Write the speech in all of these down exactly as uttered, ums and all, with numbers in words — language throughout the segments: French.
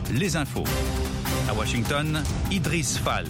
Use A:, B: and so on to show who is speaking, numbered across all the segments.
A: les infos. À Washington, Idriss Fall.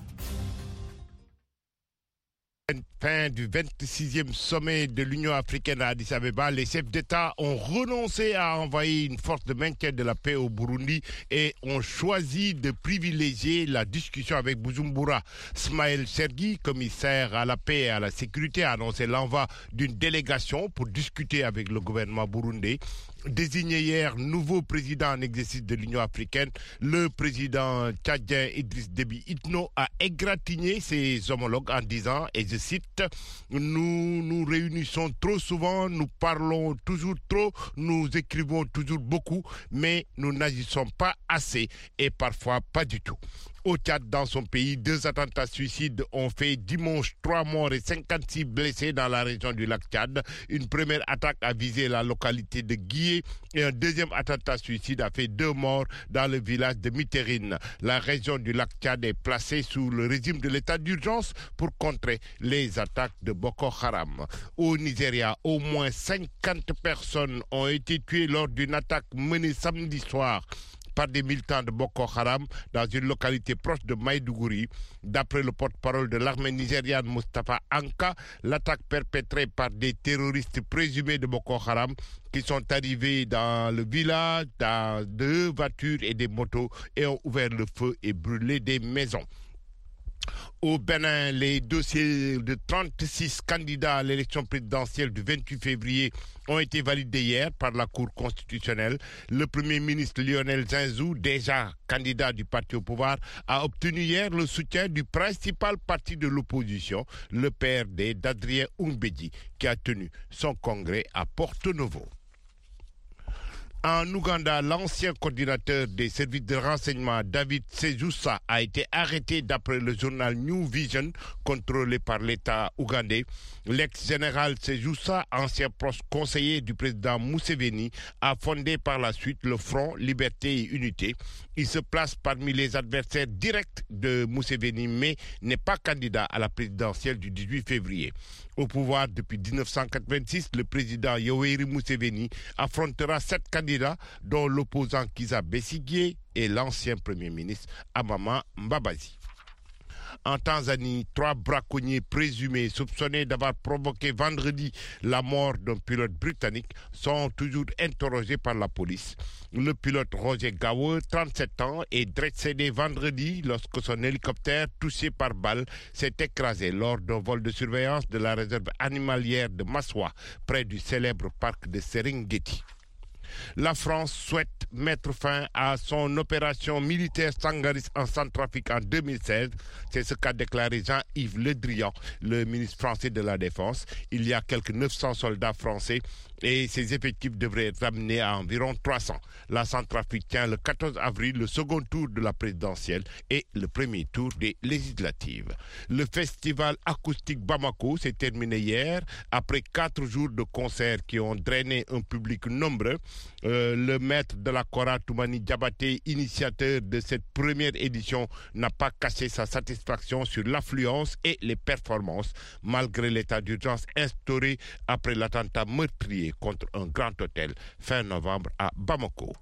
B: Fin du vingt-sixième sommet de l'Union africaine à Addis Abeba, les chefs d'État ont renoncé à envoyer une force de maintien de la paix au Burundi et ont choisi de privilégier la discussion avec Bujumbura. Smaël Sergi, commissaire à la paix et à la sécurité, a annoncé l'envoi d'une délégation pour discuter avec le gouvernement burundais. Désigné hier nouveau président en exercice de l'Union africaine, le président tchadien Idriss Déby Itno a égratigné ses homologues en disant, et je cite, « Nous nous réunissons trop souvent, nous parlons toujours trop, nous écrivons toujours beaucoup, mais nous n'agissons pas assez et parfois pas du tout. » Au Tchad, dans son pays, deux attentats suicides ont fait dimanche trois morts et cinquante-six blessés dans la région du lac Tchad. Une première attaque a visé la localité de Guié et un deuxième attentat suicide a fait deux morts dans le village de Mitérine. La région du lac Tchad est placée sous le régime de l'état d'urgence pour contrer les attaques de Boko Haram. Au Nigeria, au moins cinquante personnes ont été tuées lors d'une attaque menée samedi soir par des militants de Boko Haram dans une localité proche de Maïdougouri. D'après le porte-parole de l'armée nigériane Mustafa Anka, l'attaque perpétrée par des terroristes présumés de Boko Haram qui sont arrivés dans le village dans deux voitures et des motos et ont ouvert le feu et brûlé des maisons. Au Bénin, les dossiers de trente-six candidats à l'élection présidentielle du vingt-huit février ont été validés hier par la Cour constitutionnelle. Le Premier ministre Lionel Zinsou, déjà candidat du parti au pouvoir, a obtenu hier le soutien du principal parti de l'opposition, le P R D d'Adrien Oumbédi, qui a tenu son congrès à Porto-Novo. En Ouganda, l'ancien coordinateur des services de renseignement David Sejusa a été arrêté d'après le journal New Vision, contrôlé par l'État ougandais. L'ex-général Sejusa, ancien proche conseiller du président Museveni, a fondé par la suite le Front Liberté et Unité. Il se place parmi les adversaires directs de Museveni, mais n'est pas candidat à la présidentielle du dix-huit février. Au pouvoir depuis dix-neuf cent quatre-vingt-six, le président Yoweri Museveni affrontera sept candidats, dont l'opposant Kizza Besigye et l'ancien premier ministre Amama Mbabazi. En Tanzanie, trois braconniers présumés soupçonnés d'avoir provoqué vendredi la mort d'un pilote britannique sont toujours interrogés par la police. Le pilote Roger Gawer, trente-sept ans, est décédé vendredi lorsque son hélicoptère, touché par balle, s'est écrasé lors d'un vol de surveillance de la réserve animalière de Maswa, près du célèbre parc de Serengeti. La France souhaite mettre fin à son opération militaire Sangaris en Centrafrique en deux mille seize. C'est ce qu'a déclaré Jean-Yves Le Drian, le ministre français de la Défense. Il y a quelques neuf cents soldats français et ses effectifs devraient être ramenés à environ trois cents. La Centrafrique tient le quatorze avril le second tour de la présidentielle et le premier tour des législatives. Le festival acoustique Bamako s'est terminé hier après quatre jours de concerts qui ont drainé un public nombreux. Euh, le maître de la Kora, Toumani Diabaté, initiateur de cette première édition, n'a pas caché sa satisfaction sur l'affluence et les performances, malgré l'état d'urgence instauré après l'attentat meurtrier contre un grand hôtel fin novembre à Bamako.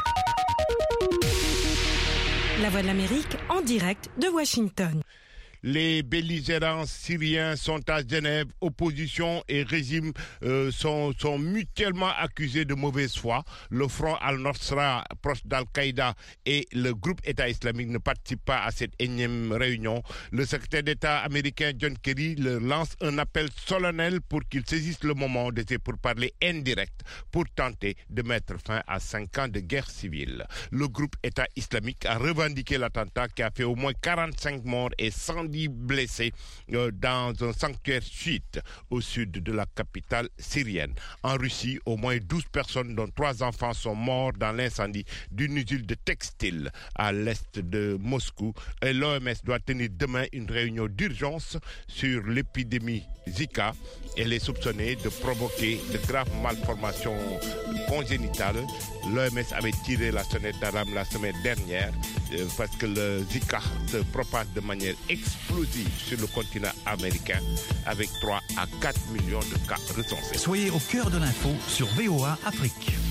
C: La Voix de l'Amérique en direct de Washington.
B: Les belligérants syriens sont à Genève, opposition et régime euh, sont, sont mutuellement accusés de mauvaise foi. Le Front al-Nosra, proche d'Al-Qaïda, et le groupe État islamique ne participent pas à cette énième réunion. Le secrétaire d'État américain John Kerry leur lance un appel solennel pour qu'ils saisissent le moment de ces pourparlers indirects pour tenter de mettre fin à cinq ans de guerre civile. Le groupe État islamique a revendiqué l'attentat qui a fait au moins quarante-cinq morts et cent dix blessés euh, dans un sanctuaire chiite au sud de la capitale syrienne. En Russie, au moins douze personnes, dont trois enfants, sont morts dans l'incendie d'une usine de textile à l'est de Moscou. Et l'O M S doit tenir demain une réunion d'urgence sur l'épidémie Zika. Elle est soupçonnée de provoquer de graves malformations congénitales. L'O M S avait tiré la sonnette d'alarme la semaine dernière euh, parce que le Zika se propage de manière explosive sur le continent américain avec trois à quatre millions de cas recensés.
A: Soyez au cœur de l'info sur V O A Afrique.